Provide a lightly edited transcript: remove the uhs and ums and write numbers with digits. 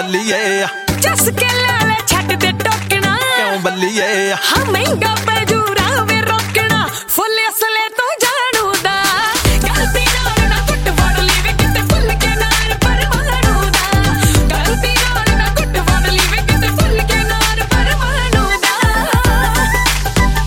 ਬੱਲੀਏ ਚੱਸ ਕੇ ਲੈ ਲੈ ਛੱਡ ਦੇ ਟੋਕਣਾ ਕਿਉਂ ਬੱਲੀਏ ਹਾਂ ਮਹਿੰਗਾ ਪੈ ਜੂ